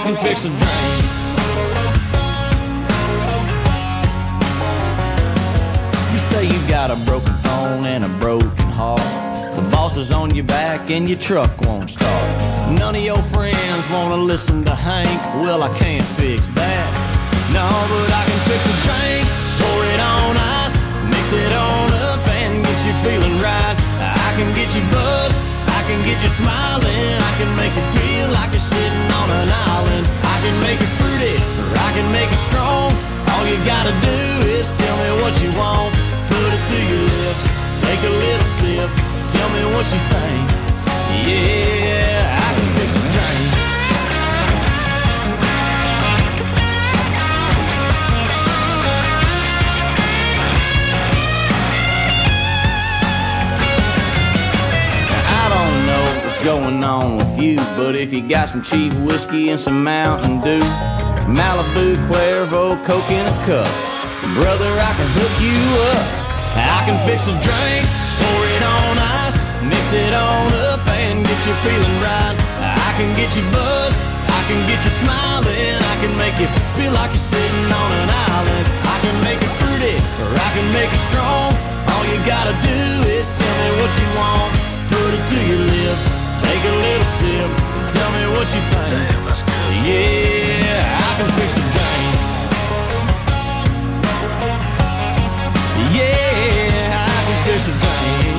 can fix a drink. You say you got a broken phone and a broken heart. The boss is on your back and your truck won't start. None of your friends wanna listen to Hank. Well, I can't fix that. No, but I can fix a drink. Pour it on ice, mix it on up and get you feeling right. I can get you buzzed, I can get you smiling. I can make you feel like you're sitting on an island. I can make it fruity, or I can make it strong. All you gotta do is tell me what you want. Put it to your lips, take a little sip. Tell me what you think. Yeah, I can fix a drink. I don't know what's going on with you, but if you got some cheap whiskey and some Mountain Dew, Malibu, Cuervo, Coke in a cup, brother, I can hook you up. I can fix a drink, pour it on ice, mix it on up and get you feeling right. I can get you buzzed, I can get you smiling. I can make you feel like you're sitting on an island. I can make it fruity, or I can make it strong. All you gotta do is tell me what you want. Put it to your lips, take a little sip, tell me what you think. Yeah, I can fix a drink. Yeah, I can fix a drink.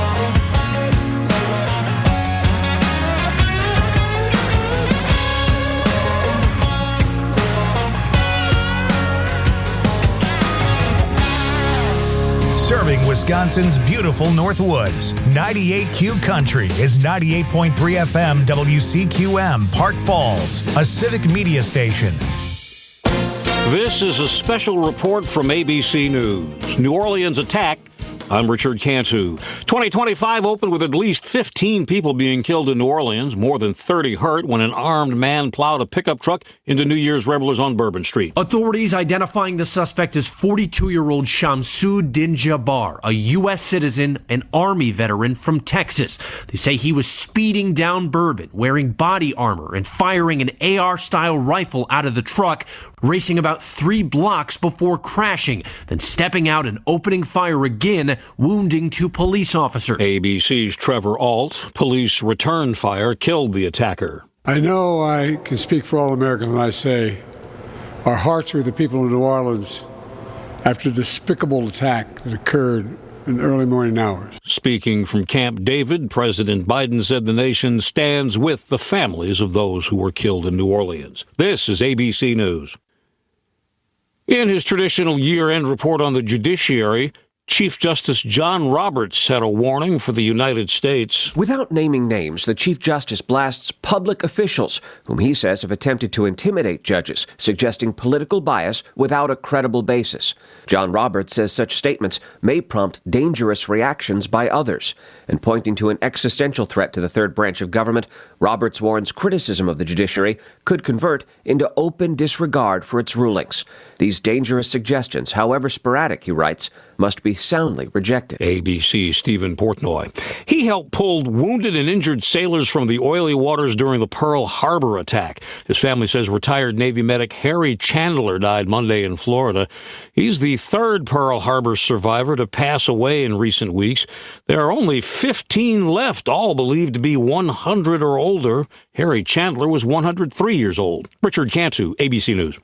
Serving Wisconsin's beautiful Northwoods. 98Q Country is 98.3 FM WCQM Park Falls, a civic media station. This is a special report from ABC News. New Orleans attack. I'm Richard Cantu. 2025 opened with at least 15 people being killed in New Orleans, more than 30 hurt when an armed man plowed a pickup truck into New Year's revelers on Bourbon Street. Authorities identifying the suspect as 42-year-old Shamsuddin Jabbar, a U.S. citizen and Army veteran from Texas. They say he was speeding down Bourbon, wearing body armor and firing an AR-style rifle out of the truck, racing about 3 blocks before crashing, then stepping out and opening fire again, wounding 2 police officers. ABC's Trevor Ault. Police returned fire, killed the attacker. I know I can speak for all Americans when I say our hearts are with the people of New Orleans after the despicable attack that occurred in the early morning hours. Speaking from Camp David, President Biden said the nation stands with the families of those who were killed in New Orleans. This is ABC News. In his traditional year-end report on the judiciary, Chief Justice John Roberts had a warning for the United States. Without naming names, the Chief Justice blasts public officials, whom he says have attempted to intimidate judges, suggesting political bias without a credible basis. John Roberts says such statements may prompt dangerous reactions by others. And pointing to an existential threat to the third branch of government, Roberts warns criticism of the judiciary could convert into open disregard for its rulings. These dangerous suggestions, however sporadic, he writes, must be soundly rejected. ABC's Stephen Portnoy. He helped pull wounded and injured sailors from the oily waters during the Pearl Harbor attack. His family says retired Navy medic Harry Chandler died Monday in Florida. He's the 3rd Pearl Harbor survivor to pass away in recent weeks. There are only 15 left, all believed to be 100 or older. Harry Chandler was 103 years old. Richard Cantu, ABC News.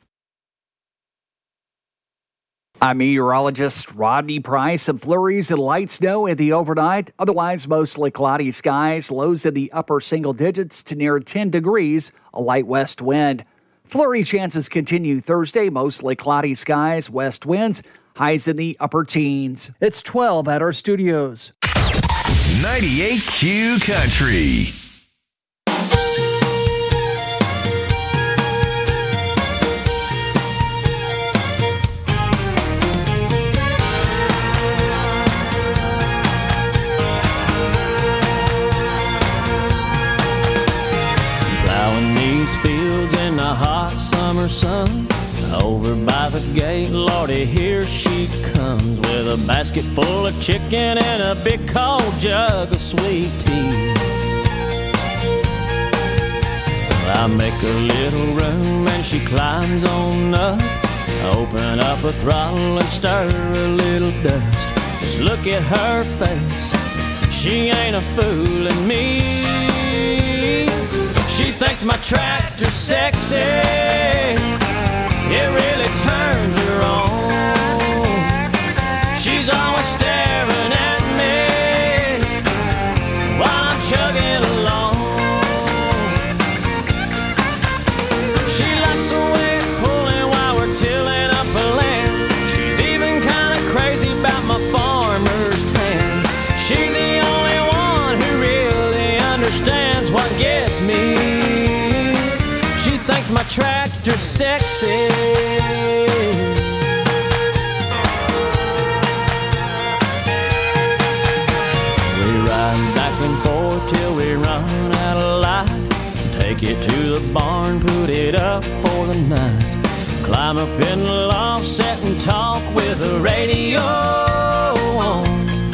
I'm meteorologist Rodney Price. Some flurries and light snow in the overnight. Otherwise, mostly cloudy skies. Lows in the upper single digits to near 10 degrees. A light west wind. Flurry chances continue Thursday. Mostly cloudy skies. West winds. Highs in the upper teens. It's 12 at our studios. 98Q Country. Fields in the hot summer sun. Over by the gate, Lordy, here she comes with a basket full of chicken and a big cold jug of sweet tea. I make a little room and she climbs on up. I open up a throttle and stir a little dust. Just look at her face, she ain't a fooling me. She thinks my tractor's sexy, it really turns her on. She's always staring at me while I'm chugging along. She likes the way it's pulling while we're tilling up a land. She's even kind of crazy about my farmer's tan. She's the only one who really understands what gets me. She thinks my tractor's sexy. We ride back and forth till we run out of light. Take it to the barn, put it up for the night. Climb up in the loft, sit and talk with the radio on.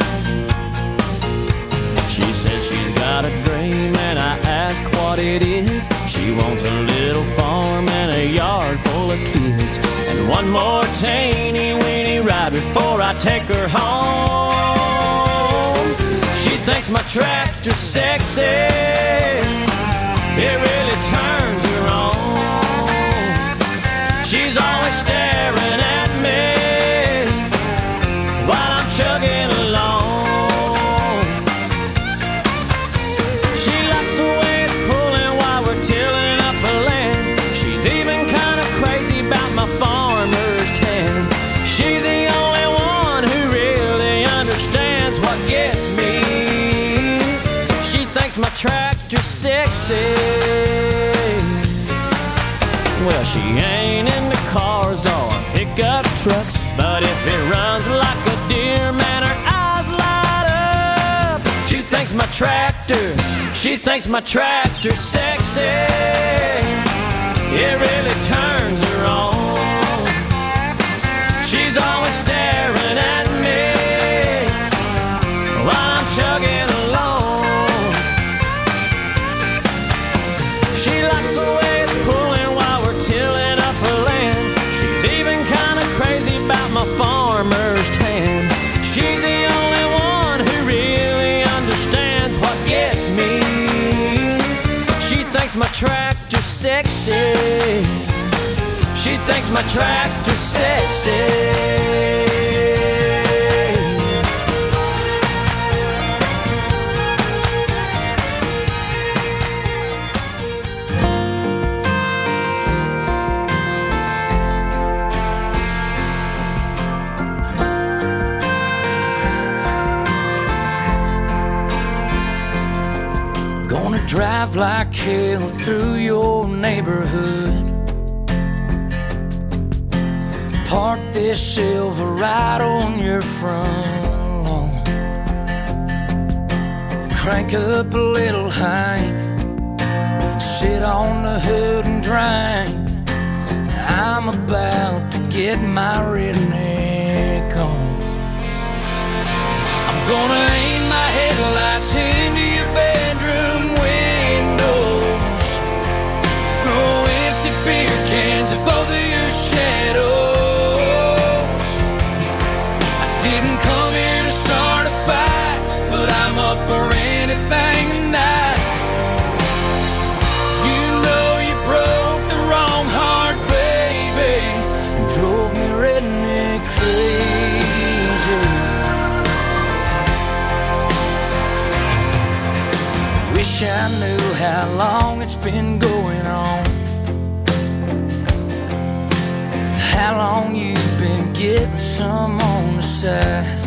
She says she's got a dream and I ask what it is. She wants a little farm and a yard full of kids, and one more teeny weeny ride before I take her home. She thinks my tractor's sexy, it really turns her on. She's always staring at me while I'm chugging along. She likes the way it's pulling while we're tilling up a land. She's even kind of crazy about my farmer's tan. She's the only one who really understands what gets me. She thinks my tractor's sexy. Well, she ain't into cars or pickup trucks, but if it runs like a deer, man, her eyes light up. She thinks my tractor's sexy, it really turns her on. She's always staring at me while I'm chugging along. She likes the way it's pulling while we're tilling up her land. She's even kind of crazy about my farmer's tan. She's the only one who really understands what gets me. She thinks my tractor's sexy. She thinks my tractor's sexy. Drive like hell through your neighborhood. Park this Silverado on your front lawn. Crank up a little Hank, sit on the hood and drink. I'm about to get my redneck on. I'm gonna aim my headlights into your bedroom windows, throw empty beer cans at both of your shadows. I didn't come here to start a fight, but I'm up for anything tonight. You know you broke the wrong heart, baby, and drove me redneck crazy. Wish I knew how long it's been going on, how long you've been getting some on the side.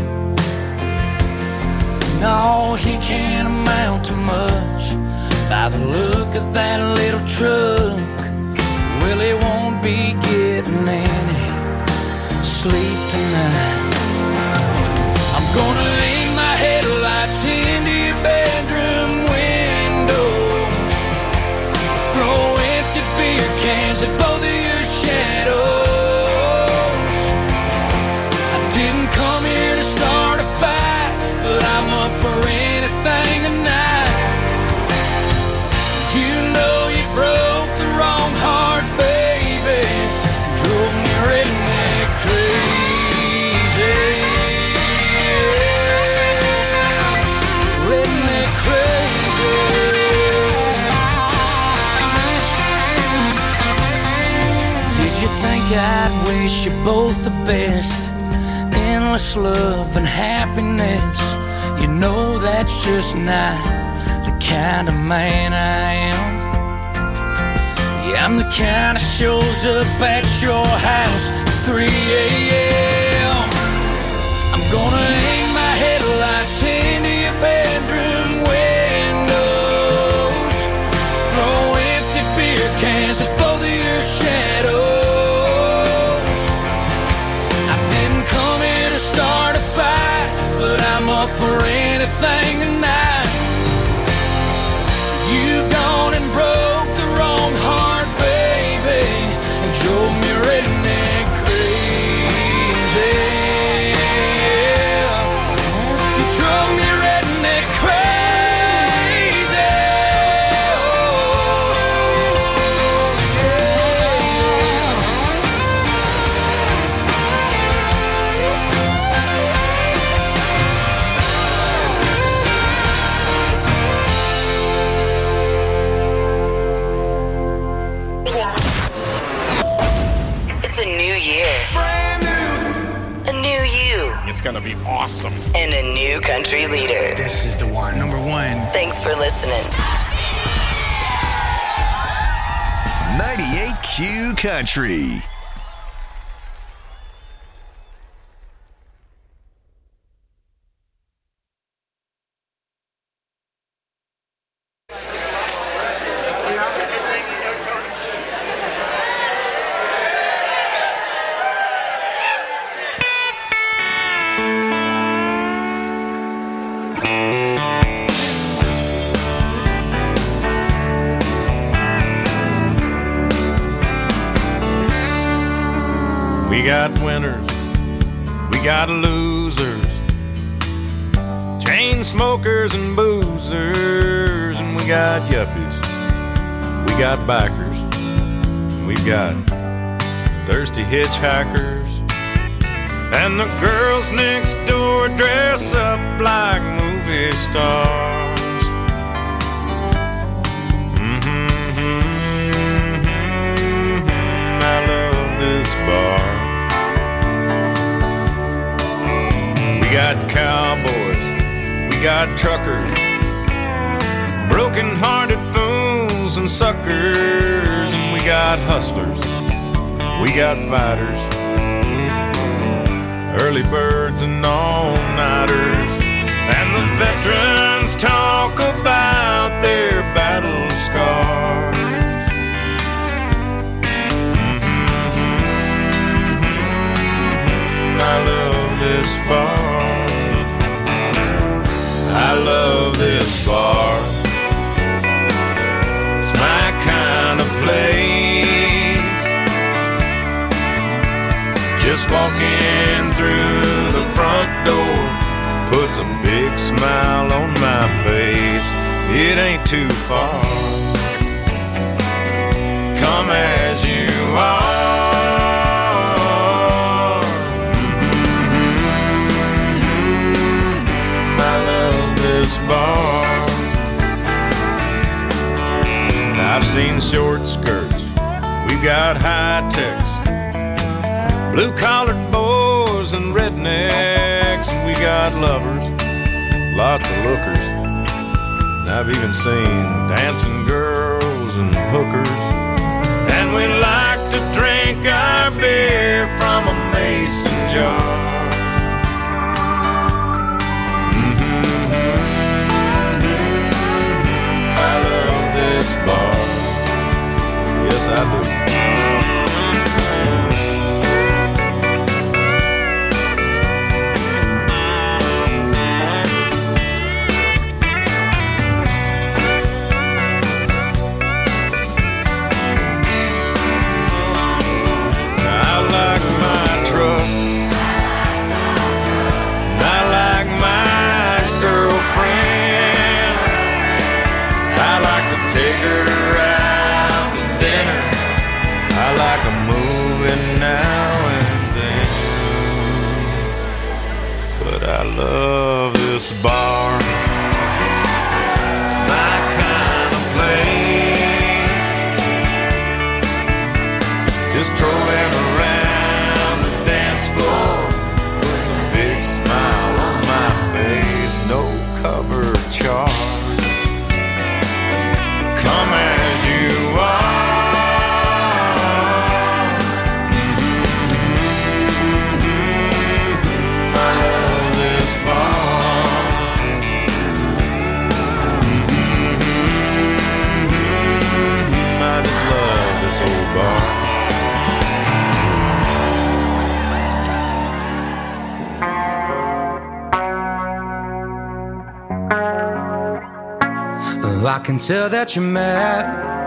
No, he can't amount to much by the look of that little truck. Well, he won't be getting any sleep tonight. I'm gonna aim my headlights into your bedroom windows, throw empty beer cans at both of your shadows. I didn't come here to start a fight, but I'm up for anything tonight. You know you broke I'd wish you both the best, endless love and happiness. You know that's just not the kind of man I am. Yeah, I'm the kind that shows up at your house at 3 a.m. I'm gonna hang my headlights into your bedroom windows, throw empty beer cans at both of your shadows. I didn't come here to start a fight, but I'm up for anything tonight. You've gone and broke the wrong heart, baby, and drove me redneck crazy. You drove me redneck crazy. Oh, It's a new year. brand new. A new you. It's gonna be awesome. And a new country leader. This is the one. Number one. Thanks for listening. 98Q Country. We got winners, we got losers, chain smokers and boozers, and we got yuppies, we got bikers, and we've got thirsty hitchhikers, and the girls next door dress up like movie stars. I love this bar. We got cowboys, we got truckers, broken-hearted fools and suckers, and we got hustlers, we got fighters, early birds and all-nighters, and the veterans talk about their battle scars. I love this bar. I love this bar. It's my kind of place. Just walking through the front door puts a big smile on my face. It ain't too far. Come as you are. Bar. I've seen short skirts, we've got high techs, blue-collared boys and rednecks, and we got lovers, lots of lookers. And I've even seen dancing girls and hookers. And we like to drink our beer from a mason jar. This bar, yes I do. I like my truck, I like my girlfriend, I like to take her out to dinner. I like a movie now and then. But I love this bar. It's my kind of place. Just strolling around cover charge. Come as you are. I can tell that you're mad,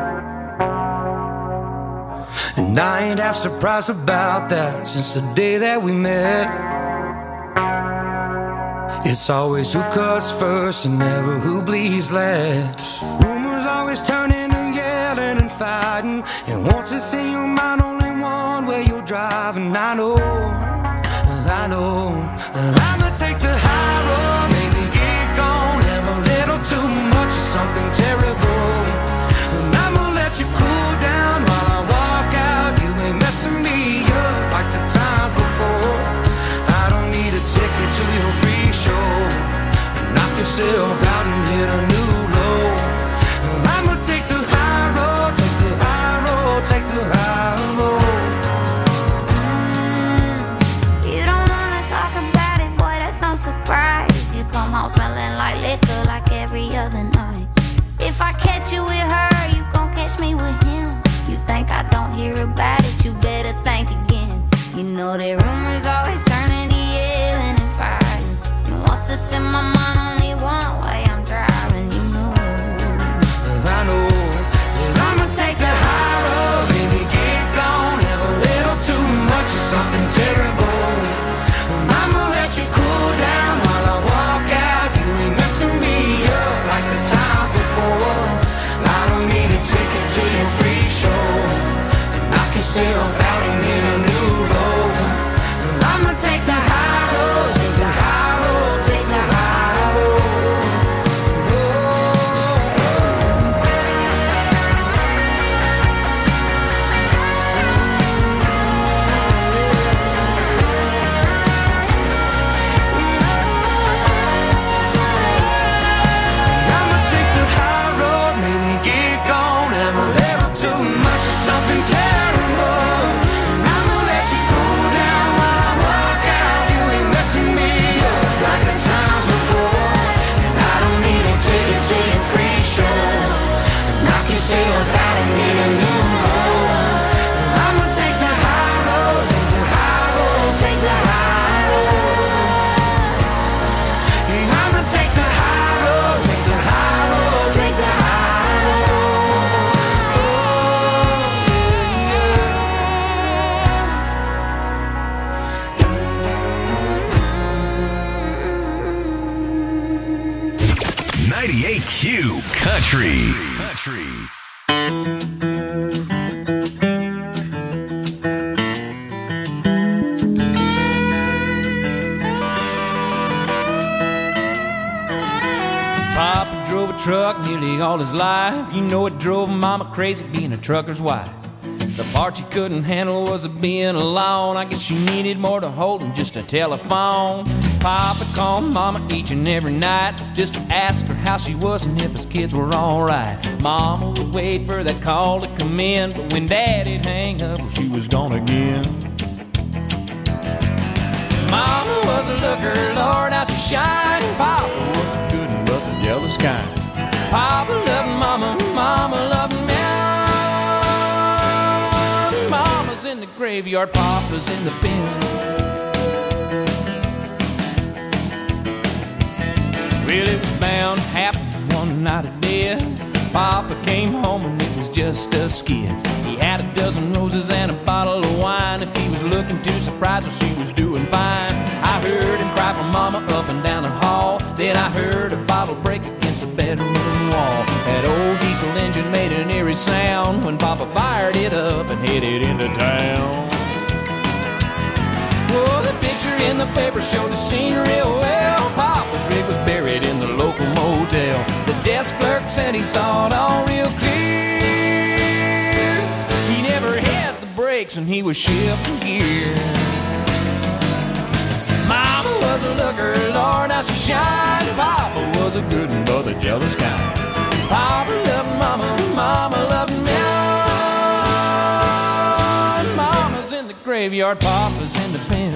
and I ain't half surprised about that. Since the day that we met, it's always who cuts first and never who bleeds last. Rumors always turn into yelling and fighting, and once it's in your mind, only one way you're driving. I know I'ma take the high road, maybe get gone, have a little too much of something terrible, and I'ma let you cool down while I walk out. You ain't messing me up like the times before. I don't need a ticket to your free show. Knock yourself out and hit a new low. I'ma take the high road, take the high road, take the high road. You don't wanna talk about it, boy, that's no surprise. You come home smelling like liquor like every other night. If I catch you with her, you gon' catch me with him. You think I don't hear about it, you better think again. You know that rumors always turn into yelling and fighting. And once it's in my mind, only one way I'm driving, you know. I know that I'ma take the high road, baby, get gone, have a little too much of something terrible. I'ma let you cool down while I walk out. You ain't messing me up like the times before. I don't need a ticket to your free show. Knock yourself out and hit a new low. I'ma take the high road, take the high road, take the high road. I'ma take the high road, maybe get gone, have a little too much of something terrible. And I'ma let you cool down while I walk out. You ain't messing me up like the times before. And I don't need a ticket to your free show. Knock yourself out and hit a new low. I'ma take the high road, take the high road, take the high road. I'ma take the high road, take the high road, take the high road. 98Q Country. Papa drove a truck nearly all his life. You know it drove Mama crazy being a trucker's wife. The part she couldn't handle was being alone. I guess she needed more to hold than just a telephone. Papa called Mama each and every night just to ask her how she was and if his kids were alright. Mama would wait for that call to come in, but when Daddy'd hang up, well, she was gone again. Mama was a looker, Lord, how she shined. Papa was good and but the jealous kind. Papa loved Mama, Mama loved me. Mama's in the graveyard, Papa's in the bin. Well, it was bound to happen one night of death. Papa came home and it was just us kids. He had a dozen roses and a bottle of wine. If he was looking too surprised, well, she was doing fine. I heard him cry for Mama up and down the hall. Then I heard a bottle break against the bedroom wall. That old diesel engine made an eerie sound when Papa fired it up and headed into town. Well, the picture in the paper showed the scene real well. Papa's rig was buried in the local motel. The desk clerk said he saw it all real clear. He never hit the brakes and he was shifting gear. Mama was a looker, Lord, how she shined. Papa was was a good one, but the jealous kind. Papa loved mama, mama loved me. Mama's in the graveyard, Papa's in the pen.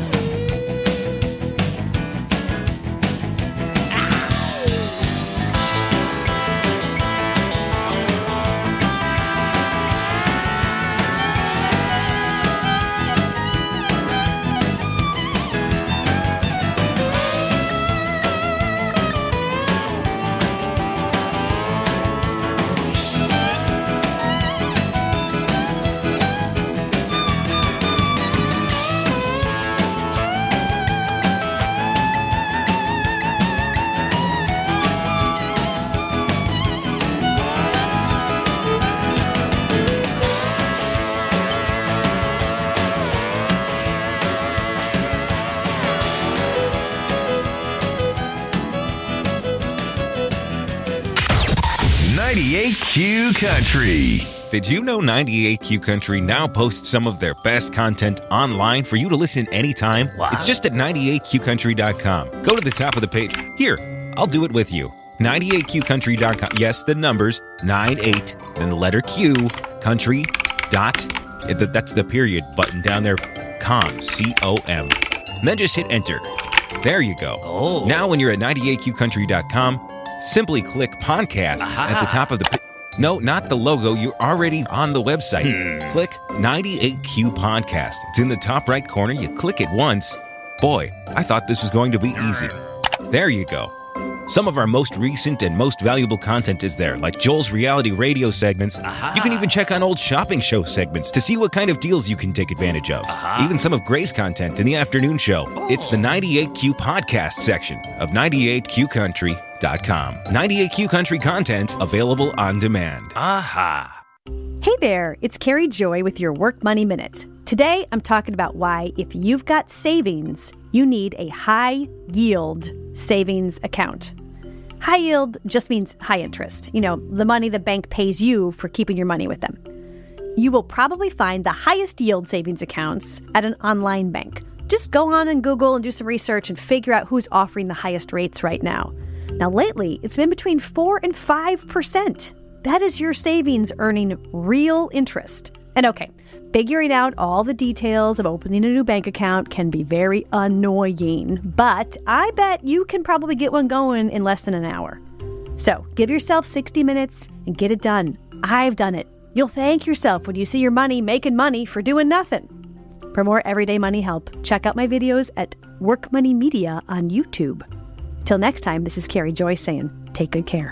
98Q Country. Did you know 98Q Country now posts some of their best content online for you to listen anytime? Wow. It's just at 98QCountry.com. Go to the top of the page. Here, I'll do it with you. 98QCountry.com. Yes, the numbers, 98, then the letter Q, country, dot, that's the period button down there, com, C-O-M. And then just hit enter. There you go. Oh. Now when you're at 98QCountry.com, simply click podcasts at the top of the... No, not the logo. You're already on the website. Click 98Q Podcast. It's in the top right corner. You click it once. Boy, I thought this was going to be easy. There you go. Some of our most recent and most valuable content is there, like Joel's reality radio segments. You can even check on old shopping show segments to see what kind of deals you can take advantage of. Even some of Gray's content in the afternoon show. It's the 98Q Podcast section of 98QCountry.com. 98Q Country content available on demand. Hey there, it's Carrie Joy with your Work Money Minute. Today, I'm talking about why, if you've got savings, you need a high-yield savings account. High yield just means high interest. You know, the money the bank pays you for keeping your money with them. You will probably find the highest yield savings accounts at an online bank. Just go on and Google and do some research and figure out who's offering the highest rates right now. Now, lately, it's been between 4 and 5%. That is your savings earning real interest. And okay, figuring out all the details of opening a new bank account can be very annoying, but I bet you can probably get one going in less than an hour. So give yourself 60 minutes and get it done. I've done it. You'll thank yourself when you see your money making money for doing nothing. For more everyday money help, check out my videos at Work Money Media on YouTube. Till next time, this is Carrie Joy saying, take good care.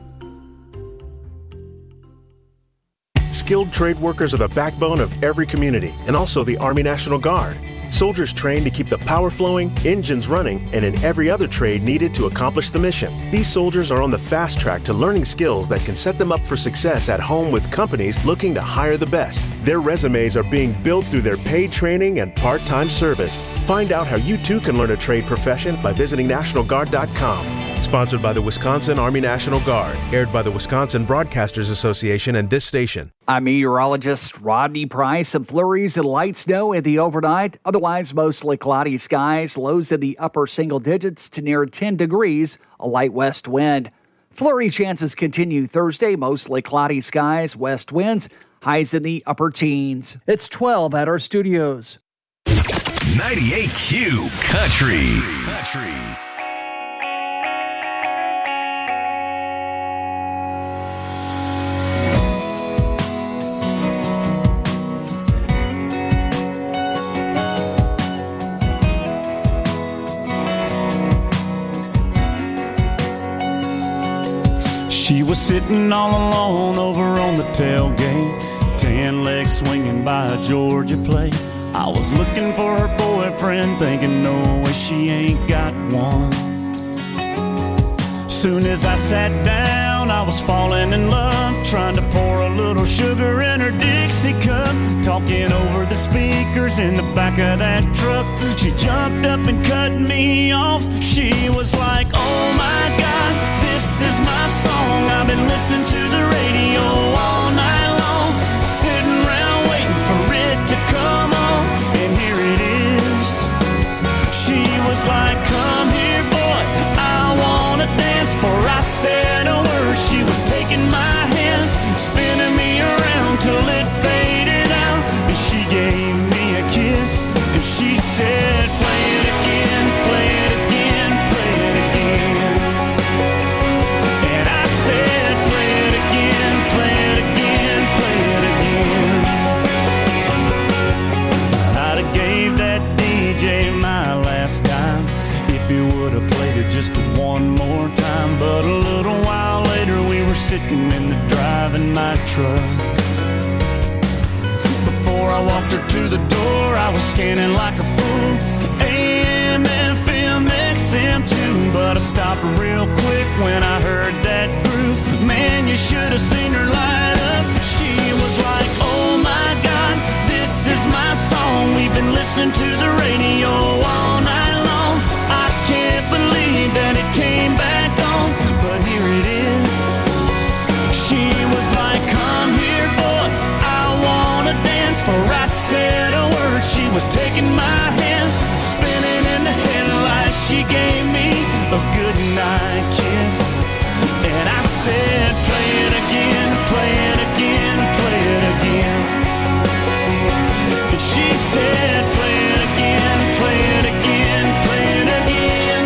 Skilled trade workers are the backbone of every community, and also the Army National Guard. Soldiers trained to keep the power flowing, engines running, and in every other trade needed to accomplish the mission. These soldiers are on the fast track to learning skills that can set them up for success at home with companies looking to hire the best. Their resumes are being built through their paid training and part-time service. Find out how you too can learn a trade profession by visiting NationalGuard.com. Sponsored by the Wisconsin Army National Guard. Aired by the Wisconsin Broadcasters Association and this station. I'm meteorologist Rodney Price. Some flurries and light snow in the overnight. Otherwise, mostly cloudy skies. Lows in the upper single digits to near 10 degrees. A light west wind. Flurry chances continue Thursday. Mostly cloudy skies. West winds. Highs in the upper teens. It's 12 at our studios. 98Q Country. She was sitting all alone over on the tailgate, 10 legs swinging by a Georgia plate. I was looking for her boyfriend, thinking no way she ain't got one. Soon as I sat down, I was falling in love, trying to pour a little sugar in her Dixie cup, talking over the speakers in the back of that truck. She jumped up and cut me off. She was like, oh my God, this is my song. I've been listening to the radio all night long, sitting around waiting for it to come on, and here it is. She was like, come here boy, I wanna dance for sitting in the driving my truck. Before I walked her to the door, I was scanning like a fool. AM, FM, XM too, but I stopped real quick when I heard that groove. Man, you should have seen her light up. She was like, oh my God, this is my song. We've been listening to the radio all night long. I can't believe that it came back on, but here it is. She was like, come here, boy, I wanna dance. For I said a word, she was taking my hand, spinning in the headlights. She gave me a good night kiss, and I said, play it again, play it again, play it again. And she said, play it again, play it again, play it again.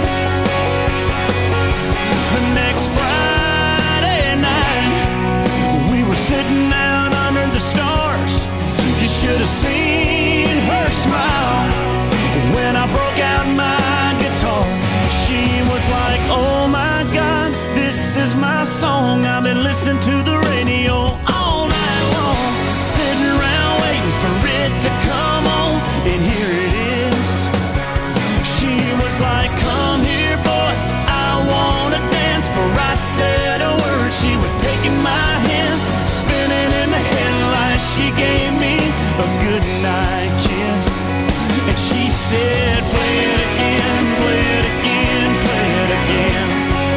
The next Friday night, we were sitting out under the stars. You should have seen her smile when I broke out my guitar. She was like, oh my God, this is my song. I've been listening to the radio all night long, sitting around waiting for it to come on, and here it is. She was like, come here, boy, I wanna dance. For I said a word, she was taking my hand, spinning in the headlights. She gave me a good night kiss, and she said, play it again, play it again, play it again.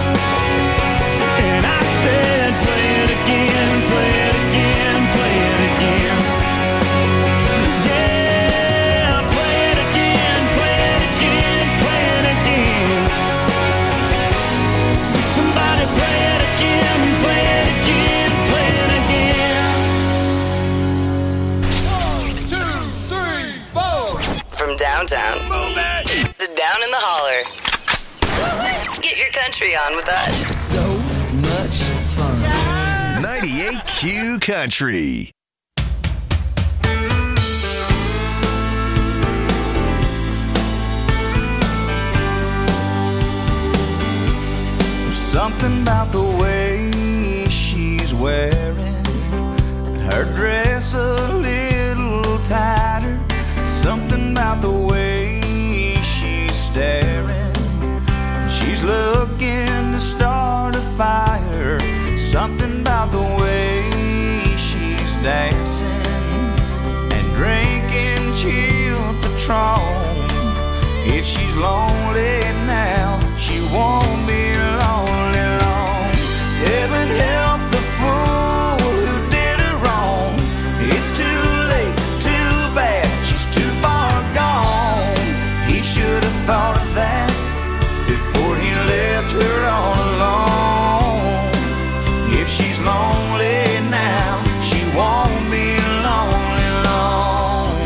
And I said, play it again, play it again, play it again. Yeah, play it again, play it again, play it again. Somebody play it again, play it again, play it again. 1, 2, 3, 4. From downtown to down in the holler. Get your country on with us. So much fun. 98Q Country. Something about the way she's wearing her dress a little tighter. Something about the way she's staring. She's looking to start a fire. Something about the way she's dancing and drinking chilled Patron. If she's lonely now, she won't be lonely long. Heaven help the fool who did her wrong. It's too late, too bad, she's too far gone. He should have thought of that before he left her all alone. If she's lonely now, she won't be lonely long.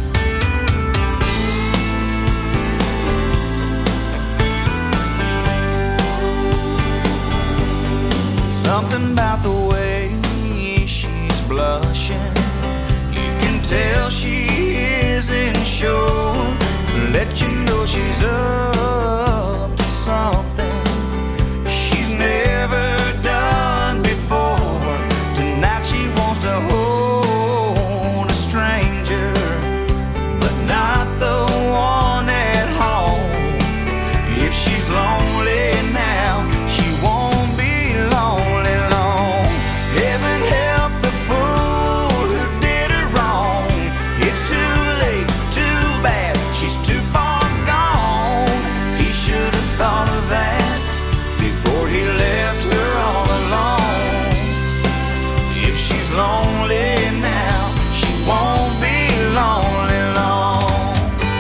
Something about the way she's blushing, you can tell she isn't sure. Let you know she's up to something she's never done before. Tonight she wants to hold a stranger, but not the one at home. If she's lonely now, she won't be lonely long. Heaven help the fool who did her wrong. It's too late, too bad, she's too far gone. He should have thought of that before he left her all alone. If she's lonely now, she won't be lonely long.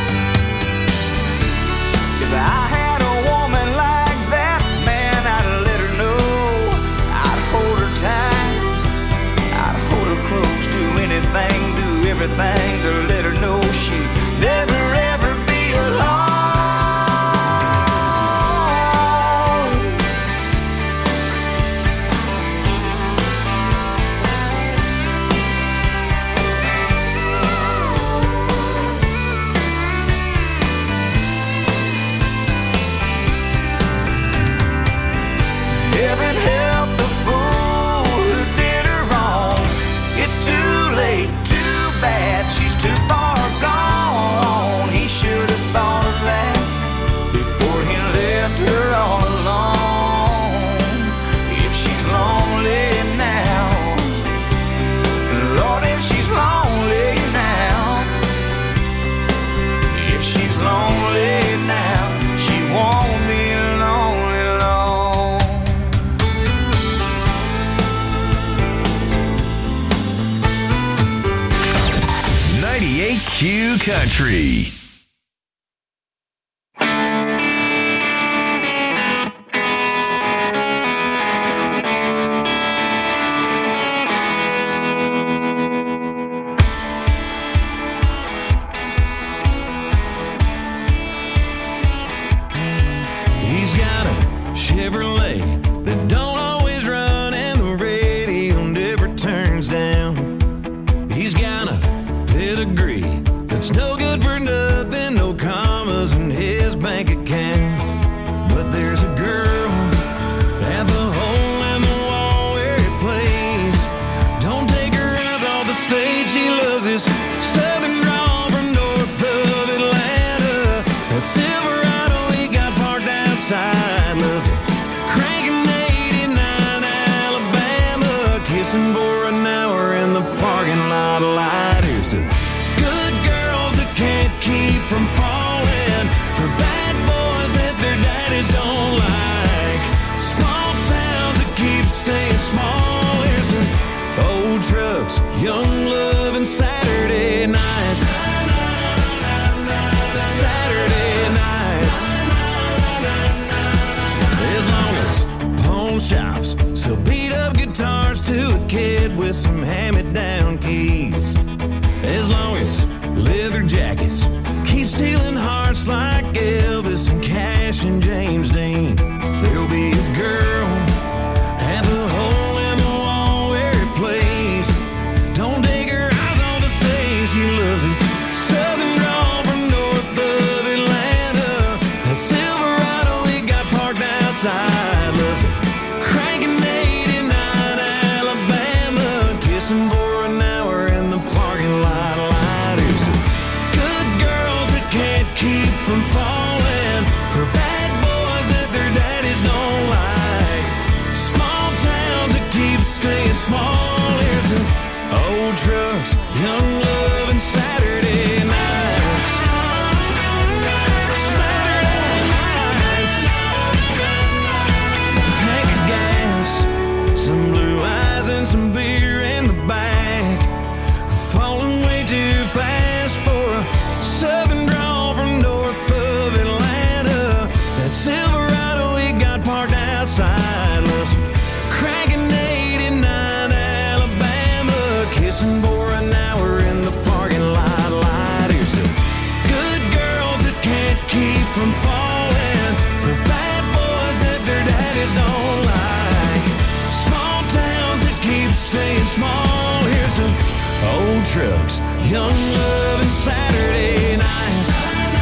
If I had a woman like that, man, I'd let her know. I'd hold her tight, I'd hold her close, do anything, do everything to let her know she'd never ever be alone. Heaven help the fool Country. He's got a Chevrolet that don't always run and the radio never turns down. He's got a pedigree that's no good for nothing, no commas in his bank account. But there's a girl at the hole in the wall where he plays. Don't take her eyes off the stage, she loves his southern drawl from north of Atlanta. That Silverado he got parked outside, loves it cranking 89 Alabama, kissing for an hour in the parking lot light. Here's to good girls that can't keep from falling, for bad boys that their daddies don't like, small towns that keep staying small. Here's to old trucks, young love, and Saturday nights. Saturday nights. As long as pawn shops sell beat up guitars to a kid with some hand-me-down keys, as long as leather jackets keep stealing hearts like Elvis and Cash and James Dean, there'll be a girl at the hole in the wall where he plays. Don't take her eyes on the stage, she loves his southern drawl from north of Atlanta. That Silverado he got parked outside, loves it cranking 89 Alabama, kissing for an hour in the parking lot light. Here's to good girls that can't keep from falling, for bad boys that their daddies don't like, small towns that keep staying small. Here's to old trucks, young love, and Saturday nights. Saturday nights. Tank of gas, some blue eyes, and some beer in the back. Falling way too fast for a southern drawl from north of Atlanta. That Silverado he got parked outside, loves cranking 89 Alabama, kissing for an hour in the parking lot light. Here's to good girls that can't keep from falling, for bad boys that their daddies don't like, small towns that keep staying small. Here's to old trucks, young love, and Saturday nights.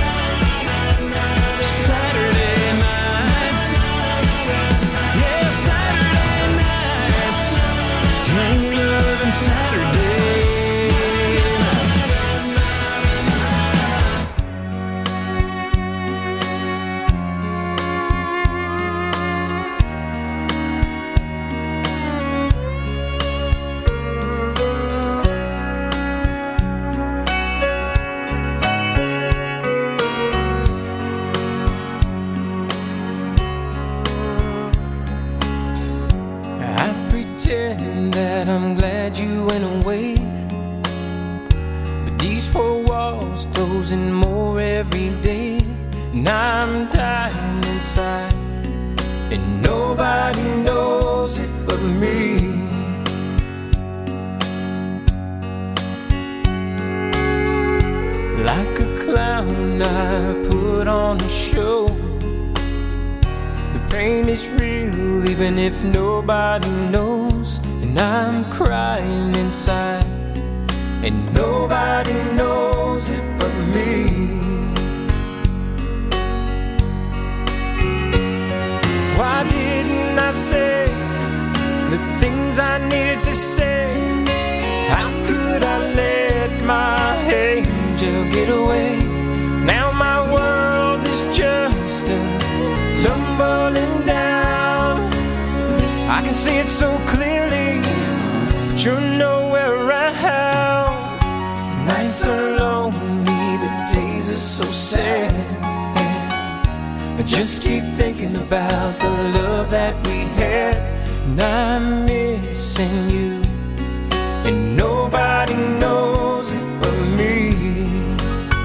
Saturday nights. Yeah, Saturday nights. Young love and Saturday nights. I pretend that I'm glad you went away, but these four walls closing more every day, and I'm dying inside, and nobody knows it but me. Like a clown, I put on a show. The pain is real, even if nobody knows. And I'm crying inside, and nobody knows it but me. Why didn't I say the things I needed to say? How could I let my angel get away? Now my world is just a tumbling down. I can see it so clearly, but you're nowhere around. The nights are lonely, the days are so sad, and I just keep thinking about the love that we had. And I'm missing you, and nobody knows it but me.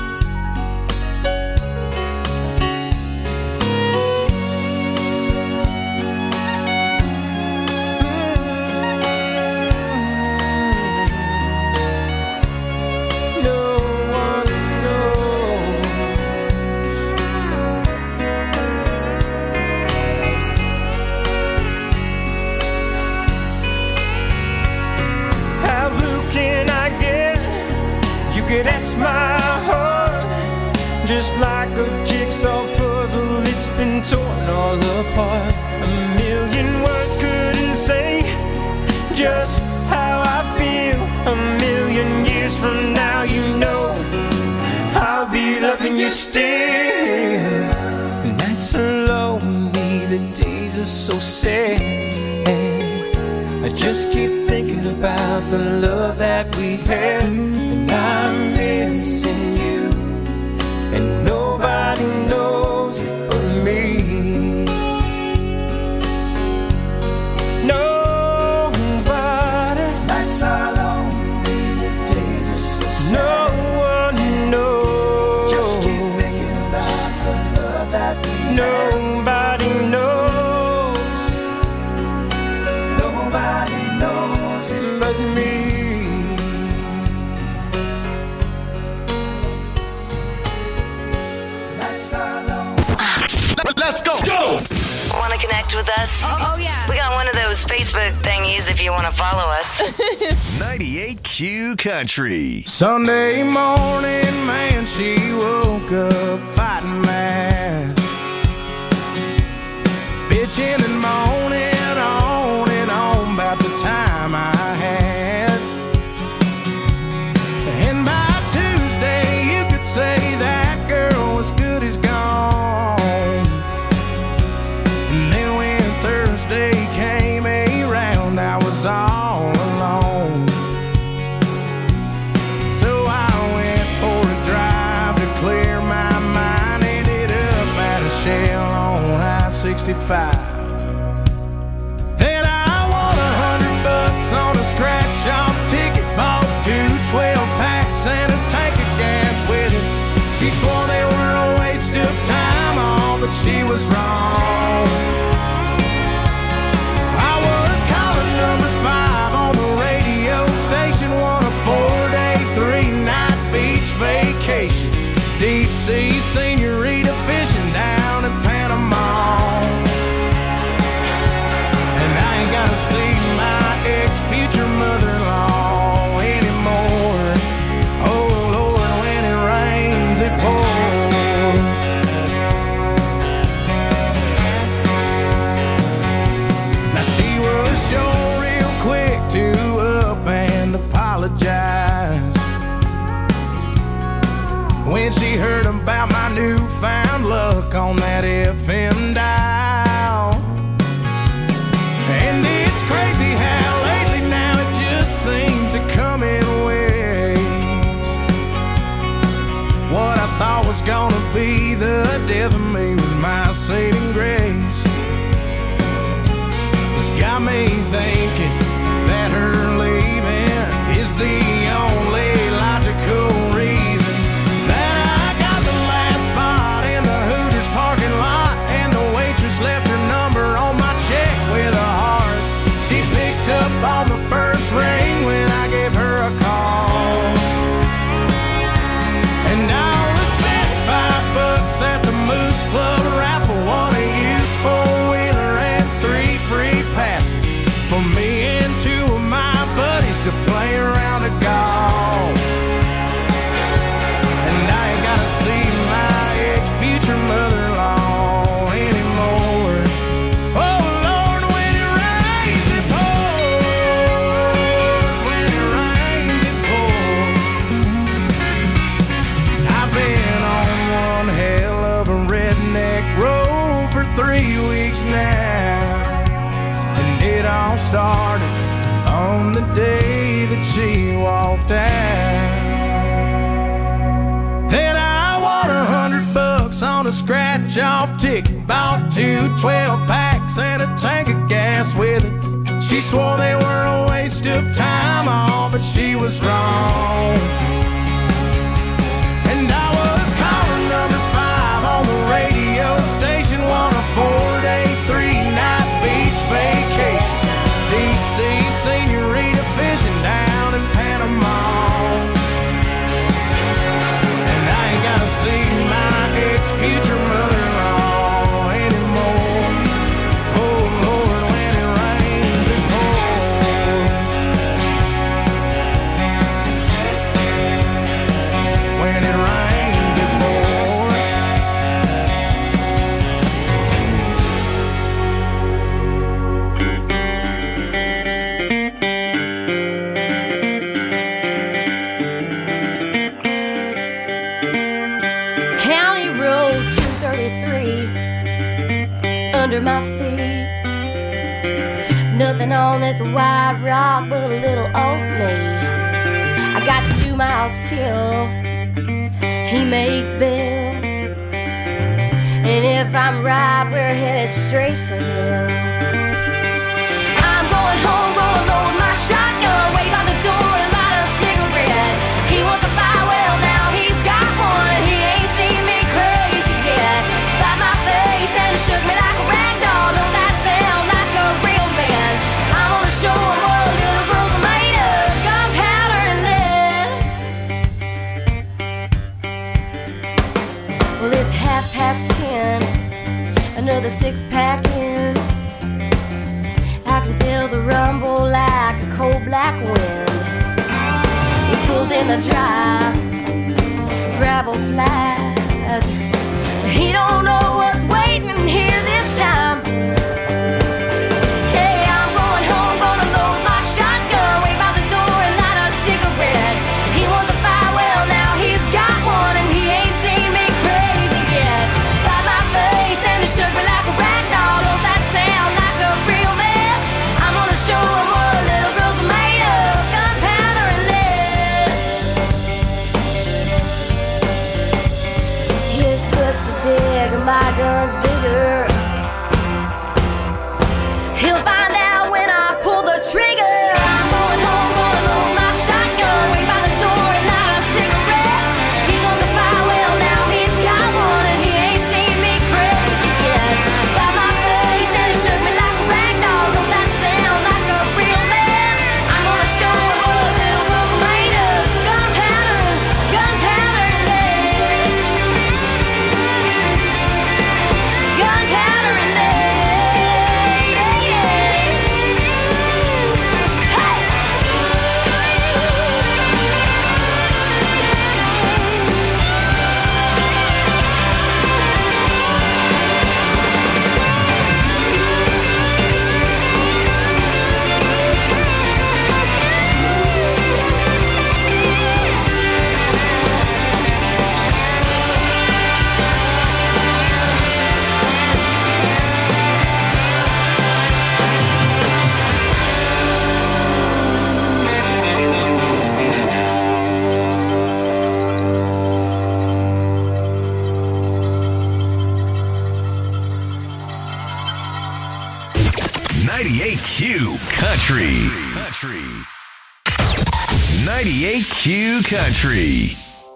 could ask my heart, just like a jigsaw puzzle, it's been torn all apart. A million words couldn't say just how I feel. A million years from now, you know I'll be loving you still. Nights are lonely, the days are so sad. I just keep thinking about the love that we had, and I'm missing you, and nobody knows it but me. Nobody. Nights are lonely, the days are so sad. No one knows. Just keep thinking about the love that we had. Nobody knows. Nobody knows it but me. Let's go! Go! Want to connect with us? Oh, yeah. We got one of those Facebook thingies if you want to follow us. 98Q Country. Sunday morning, man, she woke up fighting mad, bitching and moaning on and on about the time I had. And by Tuesday, you could say that girl was good as gone. And then when Thursday came around, I was all alone. So I went for a drive to clear my mind. Ended up at a Shell on I-65. Then I won $100 on a scratch-off ticket. Bought 2 12-packs and a tank of gas with it. She swore they were a waste of time, all, but she was wrong. I was calling number 5 on the radio station, won a 4-day, 3-night beach vacation. Deep sea senorita fishing down in Panama. And I ain't gotta see my ex-future mother-in-law anymore. Oh Lord, when it rains, it pours. Now she was sure real quick to up and apologize when she heard about my newfound luck on that FM dial. And it's crazy how lately now it just seems to come in waves. What I thought was gonna be the death of me was my saving grace. It's got me thinking that her leaving is the only logical reason that I got the last spot in the Hooters parking lot, and the waitress left her number on my check with a heart. She picked up on the first ring when I gave her a call. And I only spent $5 at the Moose Club raffle, won a used 4-wheeler and 3 free passes for me and 2 of my buddies to play around a golf. And I ain't gotta see my ex-future mother-in-law anymore. Oh Lord, when it rains, it pours. When it rains, it pours. I've been on one hell of a redneck road for 3 weeks now, and it all started on the day that she walked out. Then I won $100 on a scratch-off ticket, bought 2 12-packs and a tank of gas with it. She swore they were a waste of time, all, but she was wrong. And I was calling number 5 on the radio station, won a 4-day, 3-night beach vacation. Deep sea senorita fishing down in Panama. And I ain't gotta see my ex-future mother-in-law anymore. Oh Lord, when it rains, it pours. Nothing on this white rock but a little oatmeal. I got 2 miles till he makes bail. And if I'm right, we're headed straight for hell. I'm going home, gonna load my shotgun, wait by the door and light a cigarette. He wants a fire, well now he's got one, and he ain't seen me crazy yet. Slapped my face and shook me like a rag doll. Don't that sound like a real man? I'm gonna show him what little girls are made of, gunpowder and lead. Well, it's 10:30, another 6-pack in. I can feel the rumble like a cold black wind. He pulls in the drive, gravel flies. He don't know what's waiting here this time. Hey, I'm going home, gonna load my shotgun, wait by the door and light a cigarette. He wants a fire, well now he's got one, and he ain't seen me crazy yet. Slap my face and he shook me like a rag doll. Don't that sound like a real man? I'm gonna show him what little girls are made of, gunpowder and lead. His fist is big and my gun's bigger. He'll find out when I pull the trigger. I'm going home, gonna load my shotgun, wait by the door and light a cigarette. He wants a fire, well now he's got one, and he ain't seen me crazy yet. Slap my face and he shook me like a rag doll. Don't that sound like a real man? I'm gonna show him what little girls are made of, gunpowder and lead. Gunpowder and lead. Q Country. 98Q Country.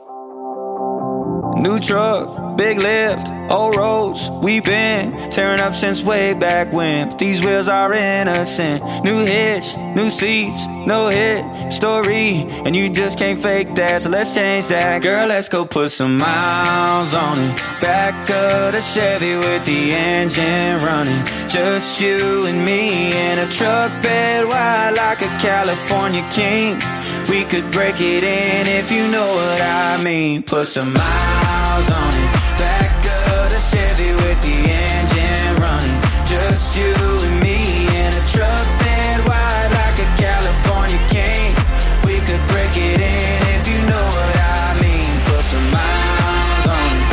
New truck, big lift, old roads, we been tearing up since way back when. But these wheels are innocent. New hitch, new seats, no hit story, and you just can't fake that, so let's change that. Girl, let's go put some miles on it. Back of the Chevy with the engine running. Just you and me in a truck bed wide like a California king. We could break it in if you know what I mean. Put some miles on it. Back of the Chevy with the engine running. Just you and me in a truck bed wide like a California king. We could break it in if you know what I mean. Put some miles on it.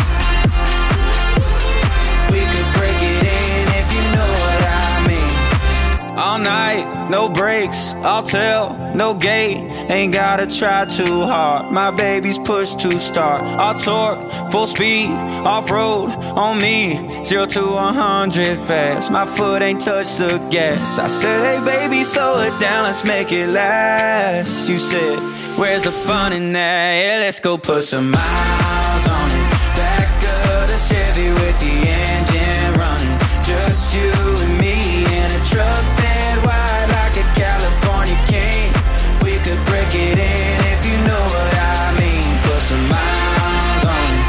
We could break it in if you know what I mean. All night, no brakes, I'll tell, no gate. Ain't gotta try too hard. My baby's push to start. I'll torque, full speed, off-road on me. 0 to 100 fast. My foot ain't touched the gas. I said, hey baby, slow it down, let's make it last. You said, where's the fun in that? Yeah, let's go put some miles on it. Back of the Chevy with the engine running. Just you and me in a truck bed wide like a California king. We could break it in if you know what I mean. Put some miles on it.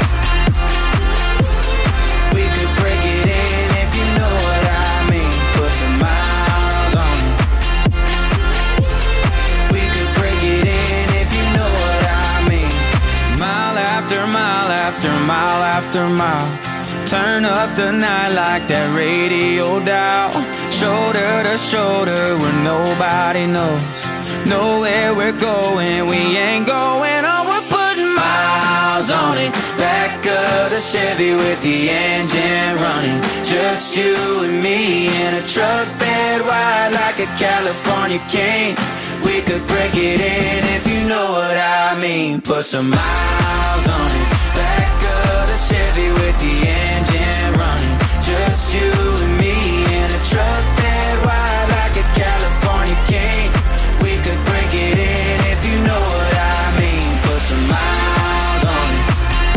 We could break it in if you know what I mean. Put some miles on it. We could break it in if you know what I mean. Mile after mile after mile after mile. Turn up the night like that radio dial. Shoulder to shoulder where nobody knows. Know where we're going, we ain't going on. We're putting miles on it. it. Back of the Chevy with the engine running. Just you and me in a truck bed wide like a California king. We could break it in if you know what I mean. Put some miles on it. Back of the Chevy with the engine running. Just you and me in a truck bed wide like a California king. We could break it in if you know what I mean. Put some miles on it.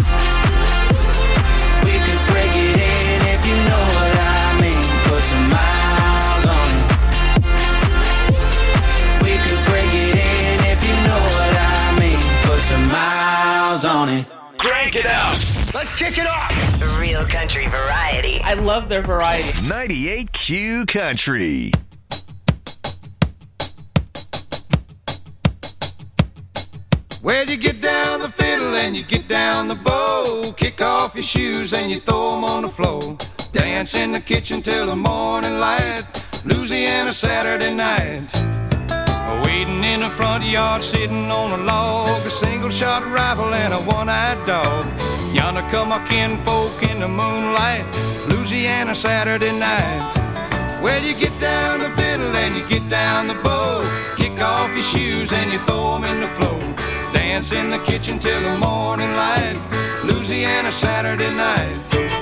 We could break it in if you know what I mean. Put some miles on it. We could break it in if you know what I mean. Put some miles on it. Crank it up. Let's kick it off. Real country variety. I love their variety. 98Q Country. Well, you get down the fiddle and you get down the bow. Kick off your shoes and you throw them on the floor. Dance in the kitchen till the morning light. Louisiana Saturday night. Waiting in the front yard, sitting on a log. A single-shot rifle and a one-eyed dog. Yonder come our kinfolk in the moonlight. Louisiana Saturday night. Well, you get down the fiddle and you get down the bow. Kick off your shoes and you throw them in the floor. Dance in the kitchen till the morning light. Louisiana Saturday night.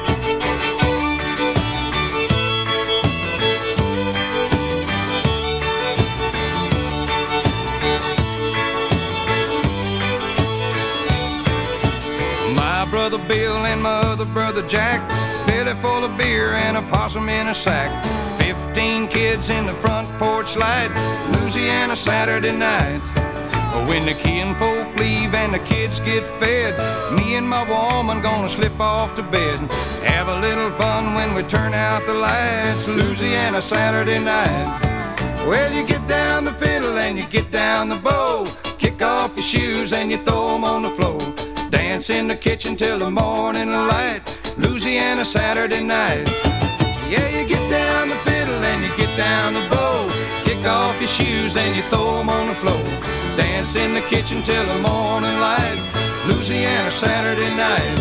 My brother Bill and my other brother Jack, belly full of beer and a possum in a sack. 15 kids in the front porch light. Louisiana Saturday night. When the kinfolk leave and the kids get fed, me and my woman gonna slip off to bed. Have a little fun when we turn out the lights. Louisiana Saturday night. Well, you get down the fiddle and you get down the bow. Kick off your shoes and you throw them on the floor. Dance in the kitchen till the morning light. Louisiana Saturday night. Yeah, you get down the fiddle and you get down the bow. Kick off your shoes and you throw them on the floor. Dance in the kitchen till the morning light. Louisiana Saturday night.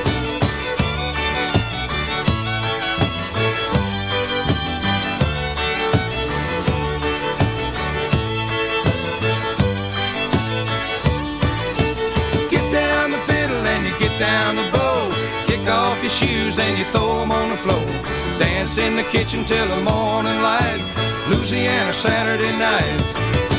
Get down the fiddle and you get down the bow. Kick off your shoes and you throw them on the floor. Dance in the kitchen till the morning light. Louisiana Saturday night.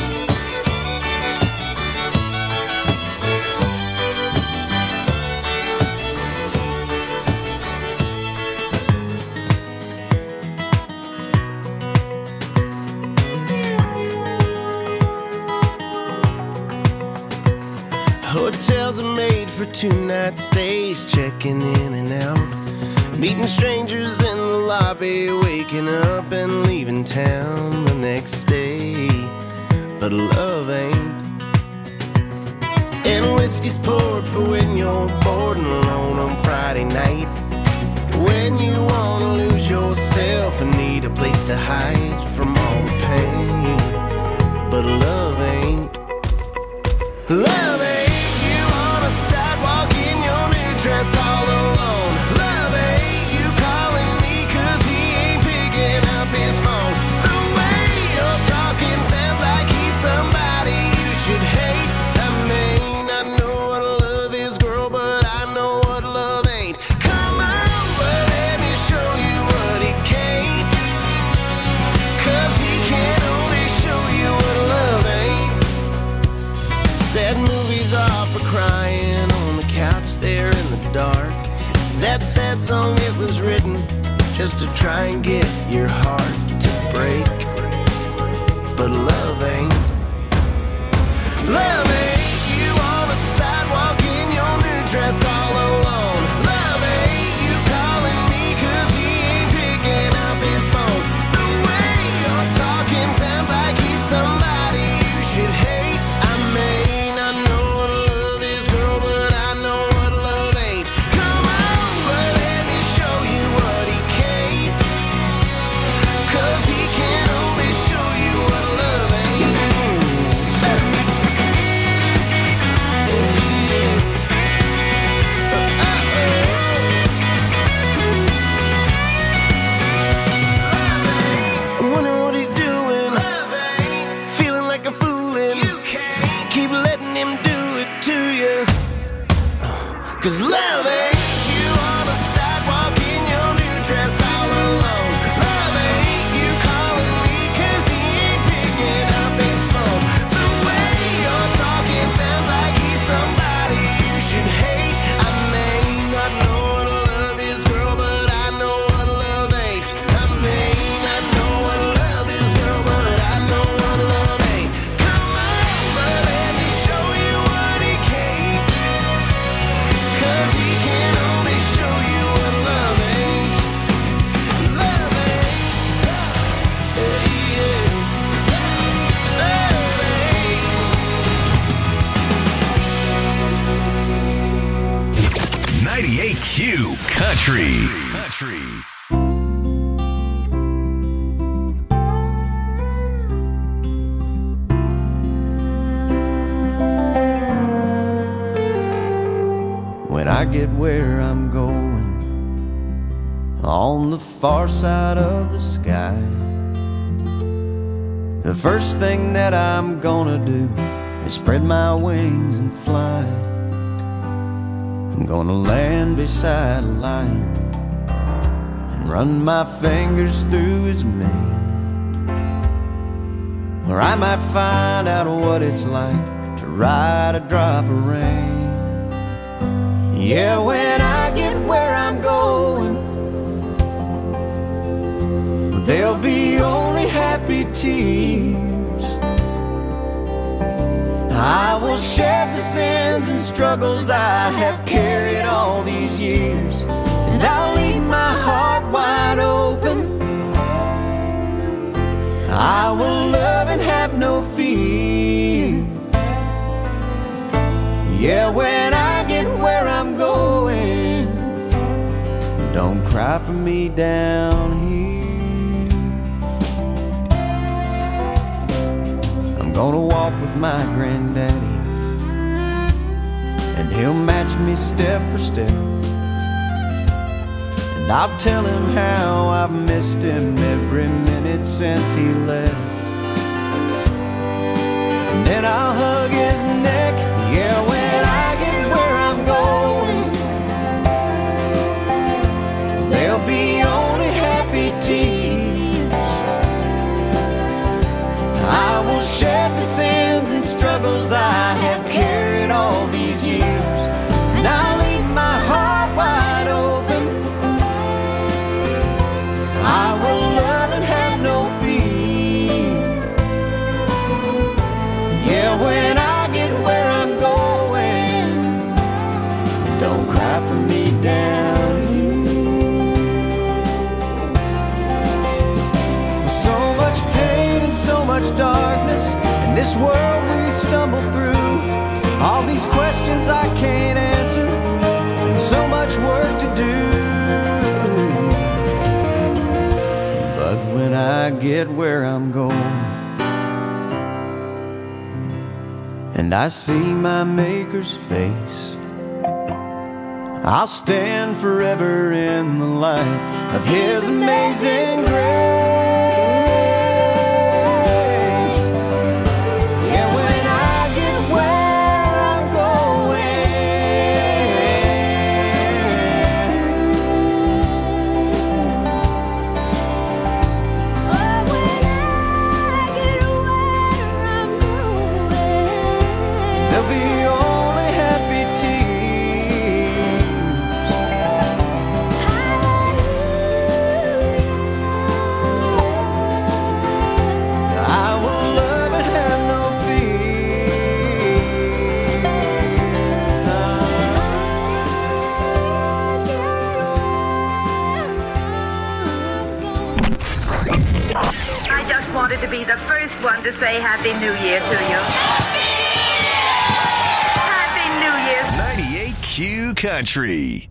Hotels are made for two-night stays, checking in and out, meeting strangers in the lobby, waking up and leaving town the next day. But love ain't. And whiskey's poured for when you're bored and alone on Friday night, when you wanna lose yourself and need a place to hide from all the pain. But love ain't. Love ain't. Dress all alone. Love ain't you calling me 'cause he ain't picking up his phone. The way you're talking sounds like he's somebody you should hate. I mean, I know what love is, girl, but I know what love ain't. Come on, but let me show you what he can't. 'Cause he can only show you what love ain't. Sad movies are for crying on the couch there in the dark. That sad song, it was written just to try and get your heart to break. But love ain't. Love ain't you on a sidewalk in your new dress all alone. Love ain't you calling me 'cause he ain't picking up his phone. The way you're talking sounds like he's somebody you should hate. I mean, I know what love is, girl, but I know what love ain't. Come on, but let me show you what he can't. 'Cause he can Country. When I get where I'm going, on the far side of the sky, the first thing that I'm gonna do is spread my wings and fly. I'm gonna land beside a lion and run my fingers through his mane, where I might find out what it's like to ride a drop of rain. Yeah, when I get where I'm going, there'll be only happy tears. I will shed the sins and struggles I have carried all these years, and I'll leave my heart wide open. I will love and have no fear. Yeah, when I get where I'm going, don't cry for me down here. I'm gonna walk with my granddaddy, and he'll match me step for step, and I'll tell him how I've missed him every minute since he left. And then I'll hug his neck. Yeah, when I get where I'm going, there'll be only happy tears. I will shed the sins and struggles I have carried all these years, and I'll leave my heart wide open. I will love and have no fear. Yeah, when I get where I'm going, don't cry for me down here. So much pain and so much darkness in this world we stumble through. All these questions I can't answer, and so much work to do. But when I get where I'm going, and I see my Maker's face, I'll stand forever in the light of His amazing grace. Yeah, when I get where I'm there'll be only happy tears. I will love and have no I just wanted to be the first one to say Happy New Year to you. Happy New Year. 98Q Country.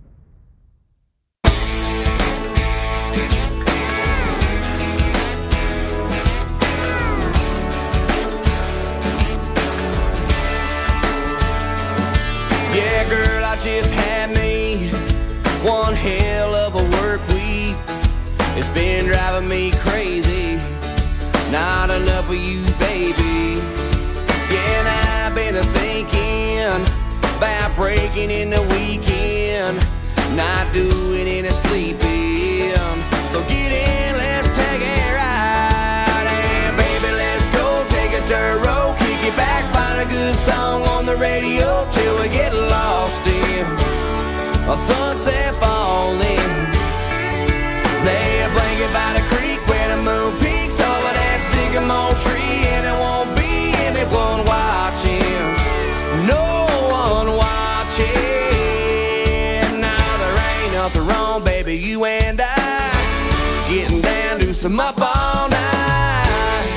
Yeah, girl, I just had me one hell of a work week. It's been driving me crazy. Not enough of you, baby. Yeah, and I've been thinking about breaking in the weekend, not doing any sleeping. So get in, let's take a ride, and baby, let's go take a dirt road, kick it back, find a good song on the radio till we get lost in a sunset falling. Lay a blanket by the creek where the moon peaks over that sycamore tree, and it won't be anyone watching, no one watching. Now there ain't nothing wrong, baby, you and I getting down to some up all night.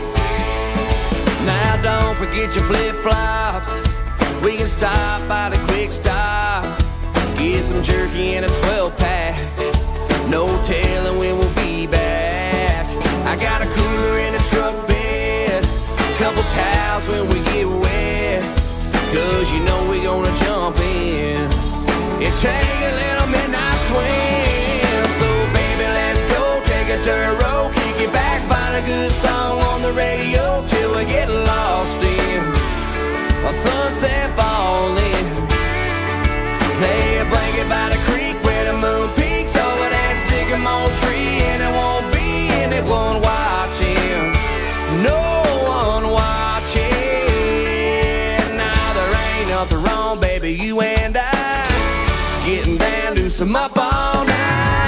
Now don't forget your flip-flops, we can stop by the quick stop, get some and jerky and a 12-pack. No telling when we'll be back. I got a cooler in the truck bed, a couple towels when we get wet, 'cause you know we're gonna jump in and take a little midnight swim. So baby, let's go take a dirt road, kick it back, find a good song on the radio till we get lost in a sunset falling. Lay a blanket by the creek where the moon peaks over that sycamore tree, and there won't be anyone watching, no one watching. Now there ain't nothing wrong, baby, you and I getting down to some up all night.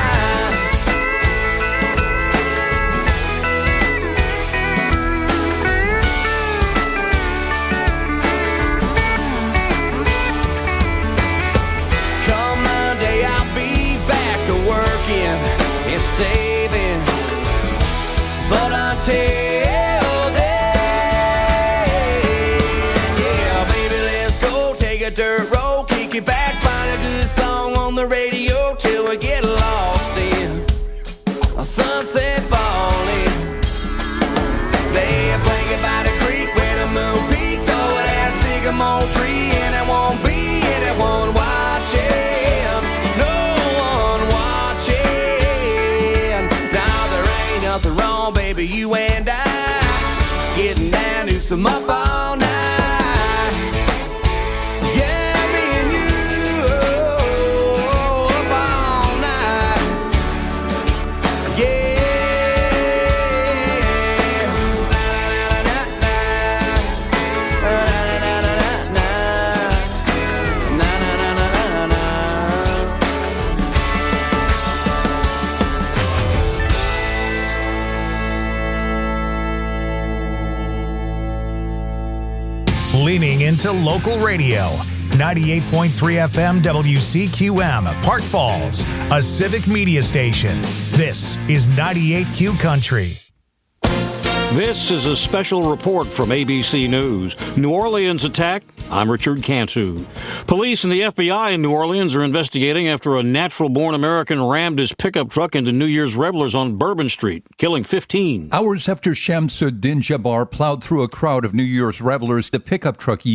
And saving, but until then, yeah, baby, let's go take a dirt road, kick it back, find a good song on the radio till we get lost in a sunset falling. Lay a blanket by the creek where the moon peaks over that sycamore tree, and there won't be anyone watching. Nothing wrong, baby, you and I getting down to some up all night. Yeah, me and you up all night. Yeah. Leaning into local radio. 98.3 FM WCQM, Park Falls, a civic media station. This is 98Q Country. This is a special report from ABC News. New Orleans attack. I'm Richard Cantu. Police and the FBI in New Orleans are investigating after a natural-born American rammed his pickup truck into New Year's revelers on Bourbon Street, killing 15. Hours after Shamsuddin Jabbar plowed through a crowd of New Year's revelers, the pickup truck